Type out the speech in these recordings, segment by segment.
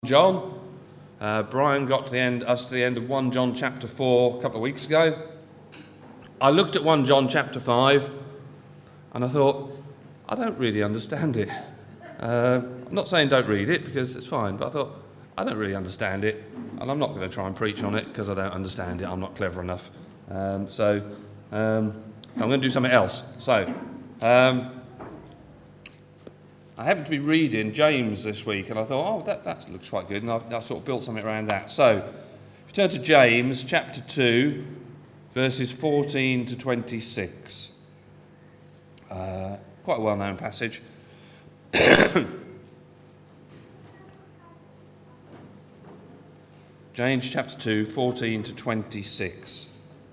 John. Brian got to the end of 1 John chapter 4 a couple of weeks ago. I looked at 1 John chapter 5 and I thought, I don't really understand it. I'm not saying don't read it because it's fine, but I thought, I don't really understand it and I'm not going to try and preach on it because I don't understand it. I'm not clever enough. So I'm going to do something else. So I happened to be reading James this week and I thought, that looks quite good, and I've sort of built something around that. So if you turn to James chapter 2, verses 14 to 26. Quite a well-known passage. James chapter 2, 14 to 26.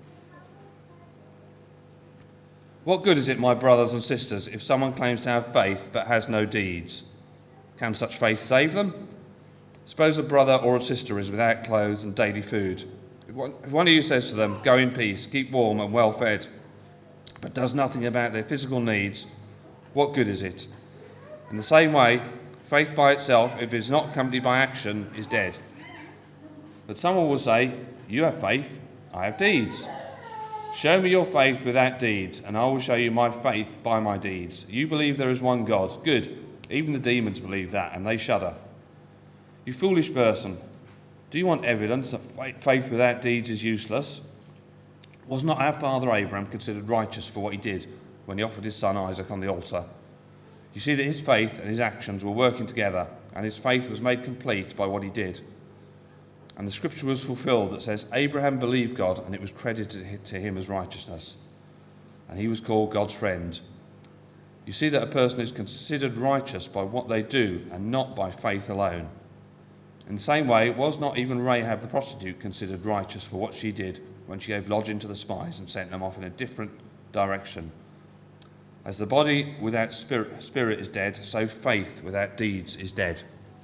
What good is it, my brothers and sisters, if someone claims to have faith but has no deeds? Can such faith save them? Suppose a brother or a sister is without clothes and daily food. If one of you says to them, go in peace, keep warm and well fed, but does nothing about their physical needs, what good is it? In the same way, faith by itself, if it is not accompanied by action, is dead. But someone will say, you have faith, I have deeds. Show me your faith without deeds, and I will show you my faith by my deeds. You believe there is one God. Good. Even the demons believe that, and they shudder. You foolish person, do you want evidence that faith without deeds is useless? Was not our father Abraham considered righteous for what he did when he offered his son Isaac on the altar? You see that his faith and his actions were working together, and his faith was made complete by what he did. And the scripture was fulfilled that says, Abraham believed God, and it was credited to him as righteousness. And he was called God's friend. You see that a person is considered righteous by what they do, and not by faith alone. In the same way, was not even Rahab the prostitute considered righteous for what she did when she gave lodging to the spies and sent them off in a different direction? As the body without spirit is dead, so faith without deeds is dead.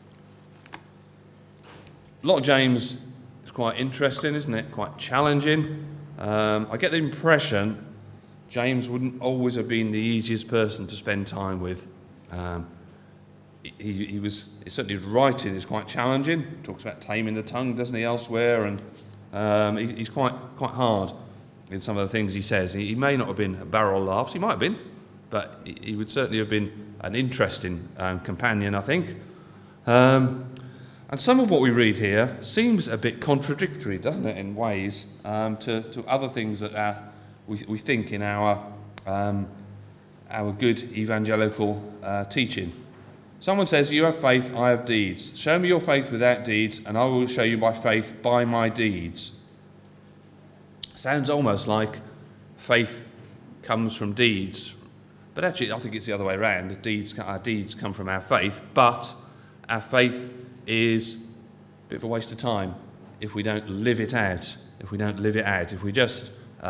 A lot of James is quite interesting, isn't it? Quite challenging. I get the impression James wouldn't always have been the easiest person to spend time with. Certainly his writing is quite challenging. He talks about taming the tongue, doesn't he, elsewhere? And he's quite hard in some of the things he says. He may not have been a barrel of laughs. He might have been, but he would certainly have been an interesting companion, I think. And some of what we read here seems a bit contradictory, doesn't it, in ways, to other things that we think in our good evangelical teaching. Someone says, you have faith, I have deeds. Show me your faith without deeds, and I will show you my faith by my deeds. Sounds almost like faith comes from deeds, but actually I think it's the other way around. Our deeds come from our faith, but our faith is a bit of a waste of time if we don't live it out. If we just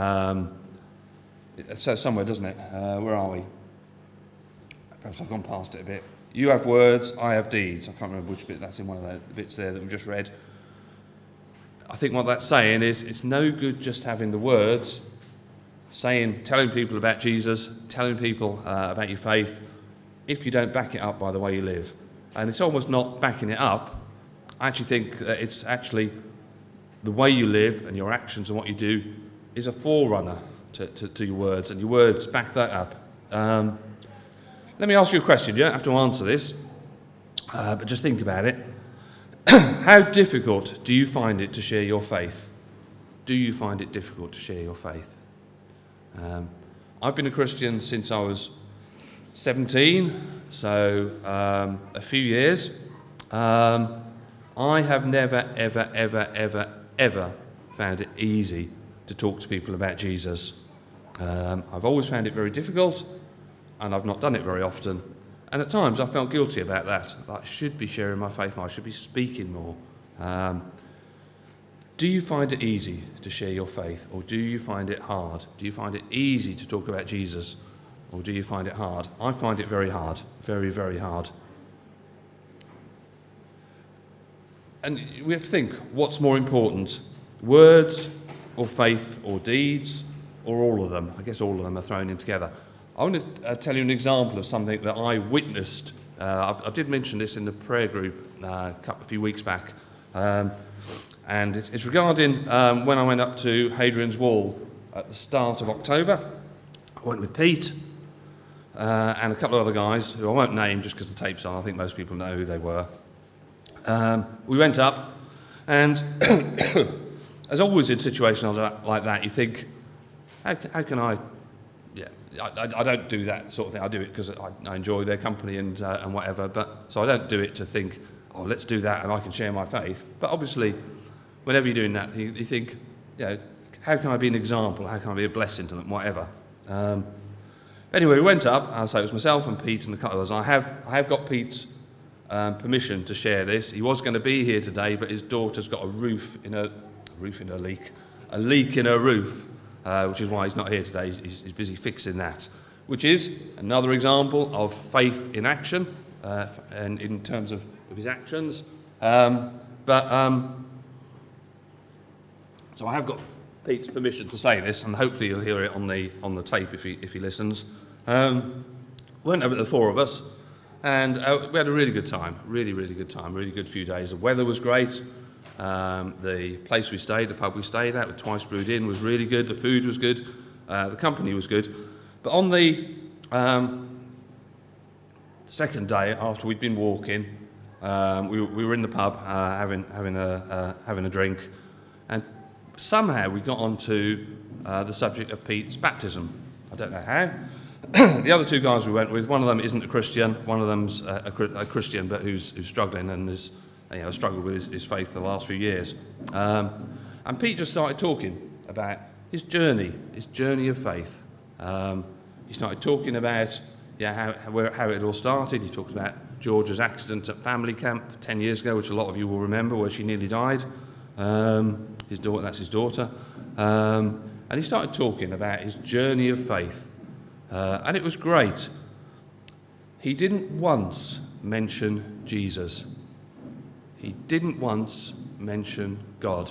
it says somewhere, doesn't it? Where are we? Perhaps I've gone past it a bit. You have words, I have deeds. I can't remember which bit that's in, one of the bits there that we've just read. I think what that's saying is it's no good just having the words, telling people about Jesus, telling people about your faith, if you don't back it up by the way you live. And it's almost not backing it up. I actually think that it's actually the way you live and your actions and what you do is a forerunner to your words, and your words back that up. Let me ask you a question. You don't have to answer this, but just think about it. How difficult do you find it to share your faith? Do you find it difficult to share your faith? I've been a Christian since I was 17, so a few years. I have never, ever found it easy to talk to people about Jesus. I've always found it very difficult, and I've not done it very often. And at times I felt guilty about that. I should be sharing my faith more, I should be speaking more. Do you find it easy to share your faith, or do you find it hard? Do you find it easy to talk about Jesus, or do you find it hard? I find it very hard, very, very hard. And we have to think, what's more important? Words or faith or deeds or all of them? I guess all of them are thrown in together. I want to tell you an example of something that I witnessed. I did mention this in the prayer group a few weeks back. And it's regarding when I went up to Hadrian's Wall at the start of October. I went with Pete and a couple of other guys, who I won't name just because the tape's on. I think most people know who they were. We went up, and as always in situations like that, you think, how can I... Yeah, I don't do that sort of thing. I do it because I enjoy their company and whatever. But so I don't do it to think, oh, let's do that and I can share my faith. But obviously, whenever you're doing that, you think, how can I be an example? How can I be a blessing to them? Whatever. Anyway, we went up. So it was myself and Pete and a couple of others. I have got Pete's permission to share this. He was going to be here today, but his daughter's got a leak in her roof. Which is why he's not here today. He's busy fixing that, which is another example of faith in action, and in terms of his actions. So I have got Pete's permission to say this, and hopefully you'll hear it on the tape if he listens. Went over the four of us, and we had a really good time, really good time, really good few days. The weather was great. The place we stayed, the pub we stayed at, with Twice Brewed Inn, was really good. The food was good. The company was good. But on the second day, after we'd been walking, we were in the pub having a drink, and somehow we got onto the subject of Pete's baptism. I don't know how. The other two guys we went with, one of them isn't a Christian, one of them's a Christian, but who's struggling and is struggled with his faith for the last few years. And Pete just started talking about his journey of faith. He started talking about how it all started. He talked about George's accident at family camp 10 years ago, which a lot of you will remember, where she nearly died. That's his daughter. And he started talking about his journey of faith. And it was great. He didn't once mention Jesus. He didn't once mention God.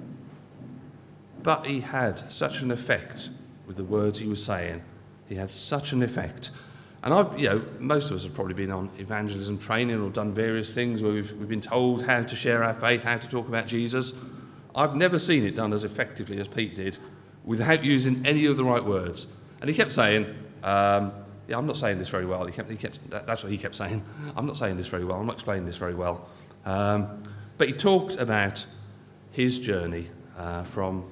But he had such an effect with the words he was saying. He had such an effect. And most of us have probably been on evangelism training or done various things where we've been told how to share our faith, how to talk about Jesus. I've never seen it done as effectively as Pete did, without using any of the right words. And he kept saying, I'm not saying this very well. That's what he kept saying. I'm not saying this very well. I'm not explaining this very well. But he talked about his journey from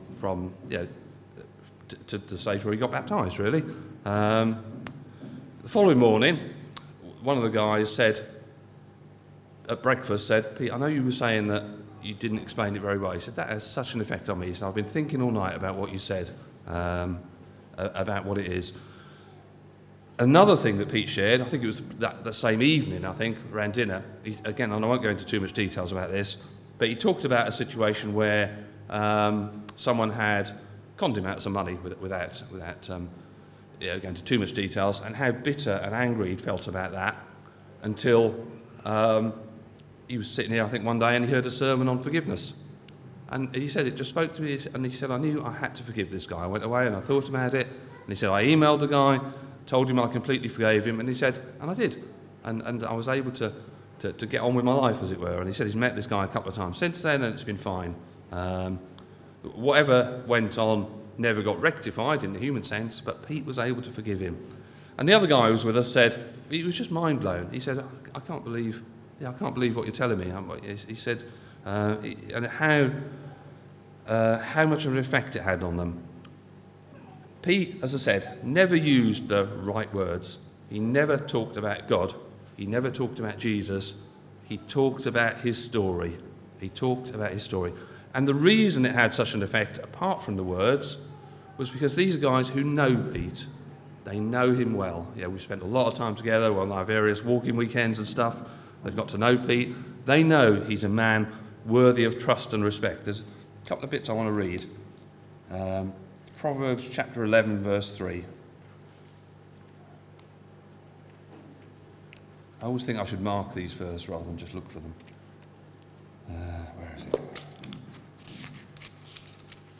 to the stage where he got baptised, really. The following morning, one of the guys said, at breakfast, Pete, I know you were saying that you didn't explain it very well. He said, that has such an effect on me. He said, I've been thinking all night about what you said, about what it is. Another thing that Pete shared, I think it was the same evening, around dinner. Again, and I won't go into too much details about this, but he talked about a situation where someone had conned him out of some money without going into too much details, and how bitter and angry he'd felt about that until he was sitting here, I think, one day, and he heard a sermon on forgiveness. And he said, it just spoke to me, and he said, I knew I had to forgive this guy. I went away and I thought about it, and he said, I emailed the guy, told him I completely forgave him, and he said, and I did. And I was able to get on with my life, as it were. And he said he's met this guy a couple of times since then, and it's been fine. Whatever went on never got rectified in the human sense, but Pete was able to forgive him. And the other guy who was with us said, he was just mind blown. He said, I can't believe what you're telling me. He said, and how much of an effect it had on them. Pete, as I said, never used the right words. He never talked about God. He never talked about Jesus. He talked about his story. And the reason it had such an effect, apart from the words, was because these are guys who know Pete. They know him well. We've spent a lot of time together on our various walking weekends and stuff. They've got to know Pete. They know he's a man worthy of trust and respect. There's a couple of bits I want to read. Proverbs chapter 11, verse 3. I always think I should mark these first rather than just look for them. Where is it?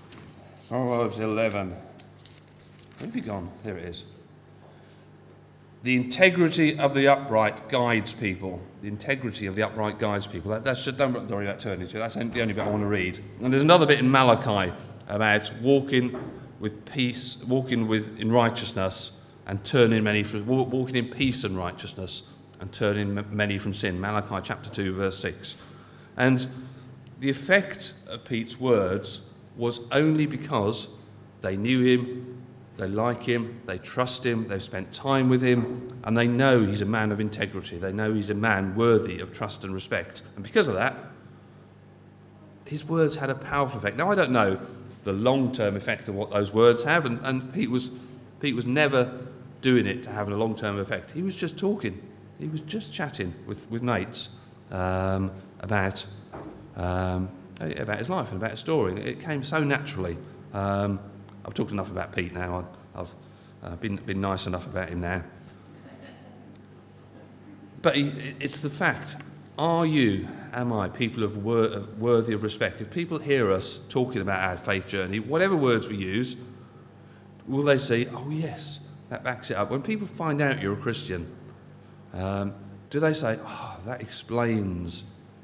Proverbs 11. Where have you gone? There it is. The integrity of the upright guides people. The integrity of the upright guides people. That's just, don't worry about turning to. That's the only bit I want to read. And there's another bit in Malachi about walking with peace, in righteousness, and turning many from walking in peace and righteousness, and turning many from sin. Malachi chapter 2, verse 6. And the effect of Pete's words was only because they knew him, they like him, they trust him, they've spent time with him, and they know he's a man of integrity. They know he's a man worthy of trust and respect. And because of that, his words had a powerful effect. Now, I don't know the long-term effect of what those words have, and Pete was never doing it to have a long-term effect. He was just talking. He was just chatting with mates about his life and about his story. It came so naturally. I've talked enough about Pete now. I've been nice enough about him now. But it's the fact. Am I people worthy of respect? If people hear us talking about our faith journey, whatever words we use, will they say, oh yes, that backs it up? When people find out you're a Christian, do they say, oh, that explains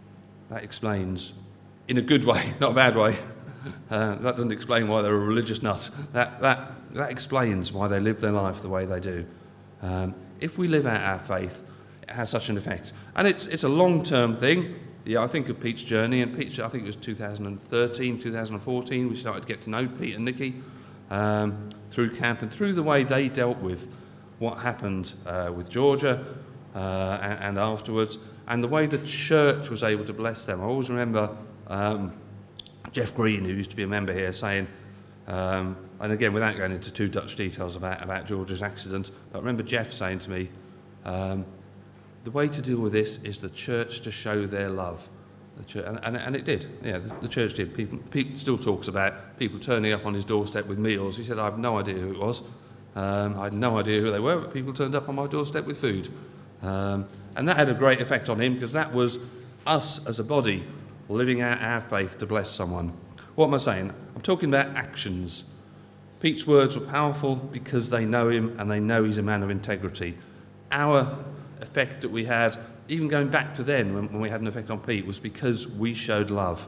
in a good way, not a bad way. That doesn't explain why they're a religious nut. That explains why they live their life the way they do. If we live out our faith, it has such an effect. And it's a long-term thing. Yeah, I think of Pete's journey, and Pete, I think it was 2013, 2014, we started to get to know Pete and Nikki through camp and through the way they dealt with what happened with Georgia and afterwards, and the way the church was able to bless them. I always remember Jeff Green, who used to be a member here, saying, and again, without going into too much details about Georgia's accident, but I remember Jeff saying to me, the way to deal with this is the church to show their love. The church, and it did. Yeah, the church did. People still talks about people turning up on his doorstep with meals. He said, I have no idea who it was. I had no idea who they were, but people turned up on my doorstep with food. And that had a great effect on him, because that was us as a body living out our faith to bless someone. What am I saying? I'm talking about actions. Pete's words were powerful because they know him and they know he's a man of integrity. Our effect that we had, even going back to then when we had an effect on Pete, was because we showed love.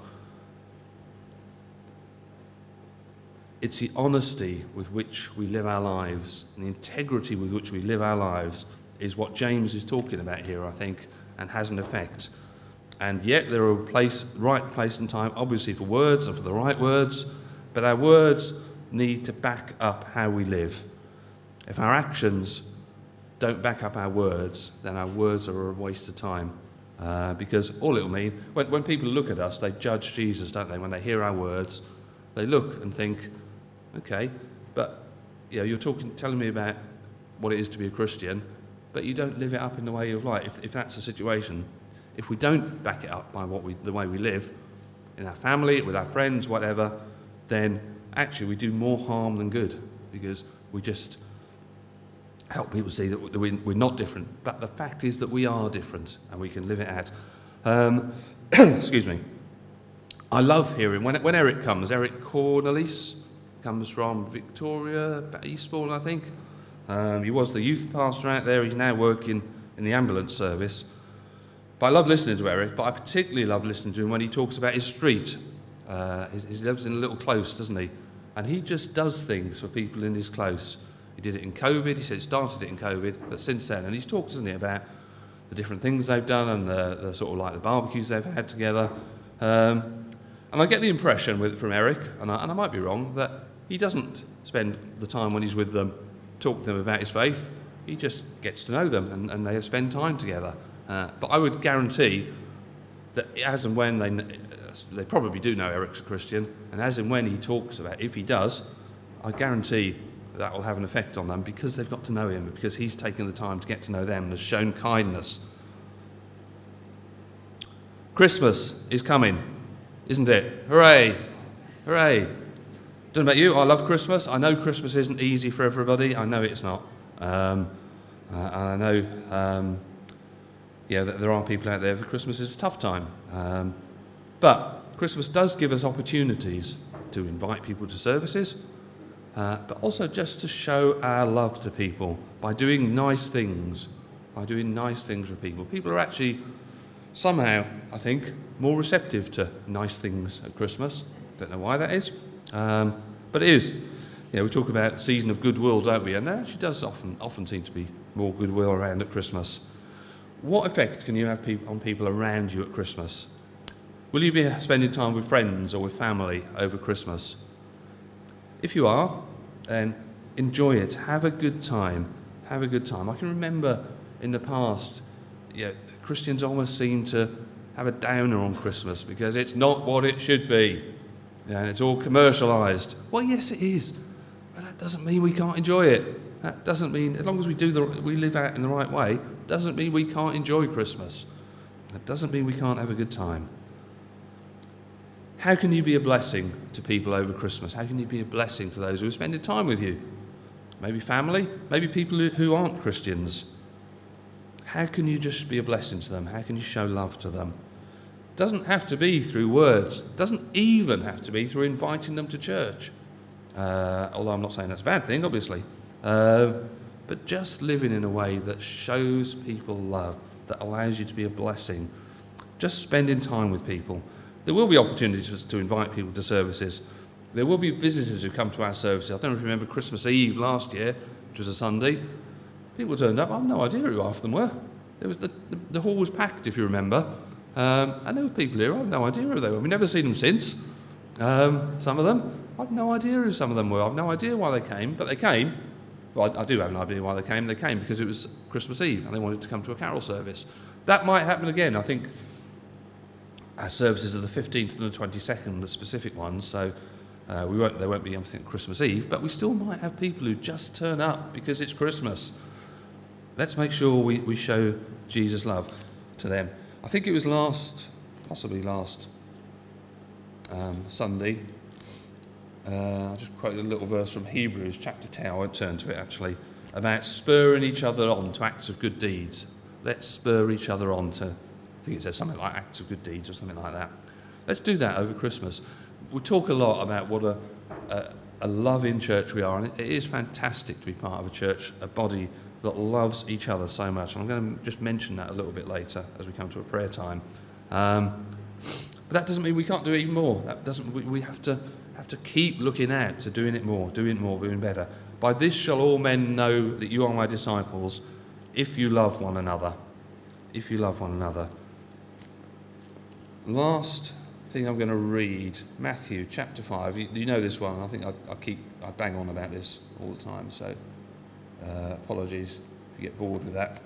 It's the honesty with which we live our lives and the integrity with which we live our lives is what James is talking about here, I think, and has an effect. And yet there are right place and time, obviously, for words and for the right words, but our words need to back up how we live. If our actions don't back up our words, then our words are a waste of time. Because all it'll mean, when people look at us, they judge Jesus, don't they? When they hear our words, they look and think, okay, but you're telling me about what it is to be a Christian, but you don't live it up in the way of life. If that's the situation, if we don't back it up by the way we live, in our family, with our friends, whatever, then actually we do more harm than good, because we just help people see that we're not different. But the fact is that we are different, and we can live it out. Excuse me. I love hearing, when Eric comes, Eric Cornelis comes from Victoria, Eastbourne, I think. He was the youth pastor out there. He's now working in the ambulance service. But I love listening to Eric, but I particularly love listening to him when he talks about his street. He lives in a little close, doesn't he? And he just does things for people in his close. He did it in COVID. He said he started it in COVID, but since then, and he's talked, doesn't he, about the different things they've done and the sort of like the barbecues they've had together. And I get the impression from Eric, and I might be wrong, that he doesn't spend the time when he's with them talk to them about his faith. He just gets to know them, and they spend time together. But I would guarantee that as and when they probably do know Eric's a Christian, and as and when he talks about, if he does, I guarantee that will have an effect on them, because they've got to know him, because he's taken the time to get to know them and has shown kindness. Christmas is coming, isn't it? Hooray! Hooray! Don't know about you, I love Christmas. I know Christmas isn't easy for everybody. I know it's not. And I know that there are people out there for Christmas is a tough time. But Christmas does give us opportunities to invite people to services, but also just to show our love to people by doing nice things, for people. People are actually somehow, I think, more receptive to nice things at Christmas. Don't know why that is, but it is. We talk about season of goodwill, don't we? And there actually does often seem to be more goodwill around at Christmas. What effect can you have on people around you at Christmas? Will you be spending time with friends or with family over Christmas? If you are, then enjoy it. Have a good time. I can remember in the past, Christians almost seem to have a downer on Christmas because it's not what it should be. And it's all commercialised. Well, yes, it is. But that doesn't mean we can't enjoy it. That doesn't mean, as long as we live out in the right way, doesn't mean we can't enjoy Christmas. That doesn't mean we can't have a good time. How can you be a blessing to people over Christmas? How can you be a blessing to those who are spending time with you? Maybe family, maybe people who aren't Christians. How can you just be a blessing to them? How can you show love to them? It doesn't have to be through words. It doesn't even have to be through inviting them to church. Although I'm not saying that's a bad thing, obviously. But just living in a way that shows people love, that allows you to be a blessing. Just spending time with people. There will be opportunities to invite people to services. There will be visitors who come to our services. I don't know if you remember Christmas Eve last year, which was a Sunday. People turned up. I have no idea who half of them were. There was the hall was packed, if you remember. And there were people here. I have no idea who they were. We've never seen them since. Some of them. I have no idea who some of them were. I have no idea why they came, but they came. Well, I do have an idea why they came. They came because it was Christmas Eve and they wanted to come to a carol service. That might happen again. I think our services are the 15th and the 22nd, the specific ones, so they won't be Christmas Eve, but we still might have people who just turn up because it's Christmas. Let's make sure we show Jesus' love to them. I think it was possibly last Sunday. I just quoted a little verse from Hebrews chapter 10, I won't turn to it actually, about spurring each other on to acts of good deeds. Let's spur each other on to, I think it says something like acts of good deeds or something like that. Let's do that over Christmas. We talk a lot about what a loving church we are, and it is fantastic to be part of a church, a body that loves each other so much. And I'm going to just mention that a little bit later as we come to a prayer time. But that doesn't mean we can't do it even more. We have to keep looking out to doing more, doing better. By this shall all men know that you are my disciples, if you love one another. If you love one another. Last thing I'm going to read, Matthew chapter 5. You know this one. I think I bang on about this all the time, so apologies if you get bored with that.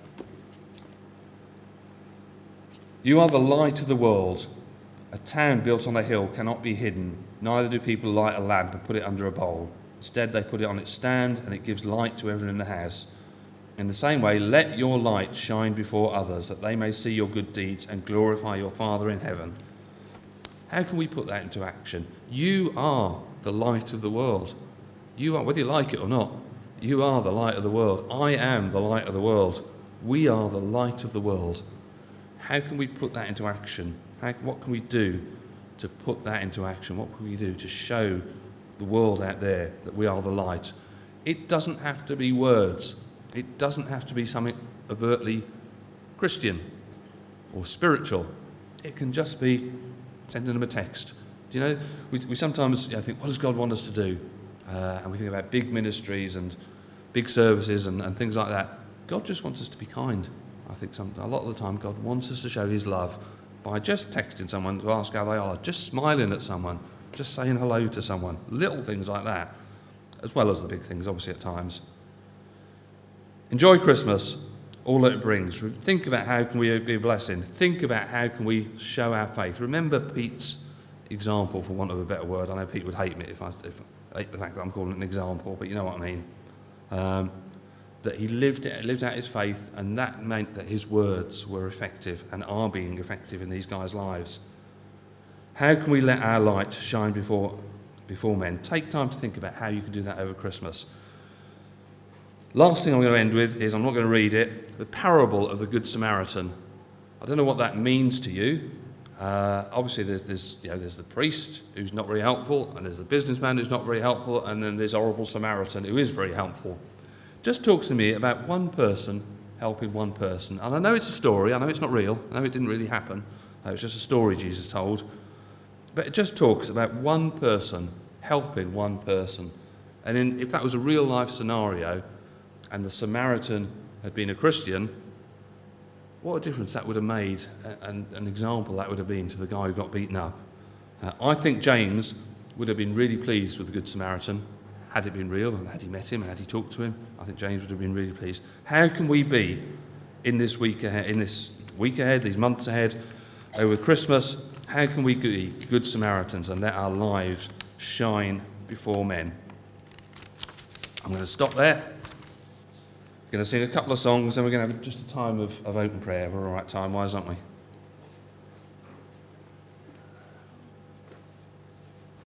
You are the light of the world. A town built on a hill cannot be hidden. Neither do people light a lamp and put it under a bowl. Instead, they put it on its stand, and it gives light to everyone in the house. In the same way, let your light shine before others, that they may see your good deeds and glorify your Father in heaven. How can we put that into action? You are the light of the world. You are, whether you like it or not, you are the light of the world. I am the light of the world. We are the light of the world. How can we put that into action? What can we do to put that into action? What can we do to show the world out there that we are the light? It doesn't have to be words. It doesn't have to be something overtly Christian or spiritual. It can just be sending them a text. Do you know, we sometimes think, what does God want us to do? And we think about big ministries and big services and things like that. God just wants us to be kind. I think a lot of the time God wants us to show his love by just texting someone to ask how they are, just smiling at someone, just saying hello to someone, little things like that, as well as the big things, obviously, at times. Enjoy Christmas, all that it brings. Think about how can we be a blessing. Think about how can we show our faith. Remember Pete's example, for want of a better word. I know Pete would hate me if I hate the fact that I'm calling it an example, but you know what I mean. That he lived out his faith, and that meant that his words were effective and are being effective in these guys' lives. How can we let our light shine before men? Take time to think about how you can do that over Christmas. Last thing I'm going to end with is, I'm not going to read it, the parable of the Good Samaritan. I don't know what that means to you. Obviously, there's the priest who's not very helpful, and there's the businessman who's not very helpful, and then there's horrible Samaritan who is very helpful. Just talks to me about one person helping one person. And I know it's a story, I know it's not real, I know it didn't really happen. It was just a story Jesus told. But it just talks about one person helping one person. And if that was a real life scenario, and the Samaritan had been a Christian, what a difference that would have made, and an example that would have been to the guy who got beaten up. I think James would have been really pleased with the Good Samaritan, had it been real, and had he met him, and had he talked to him. I think James would have been really pleased. How can we be in this week ahead, these months ahead, over Christmas? How can we be good Samaritans and let our lives shine before men? I'm going to stop there. We're going to sing a couple of songs, and we're going to have just a time of open prayer. We're all right time-wise, aren't we?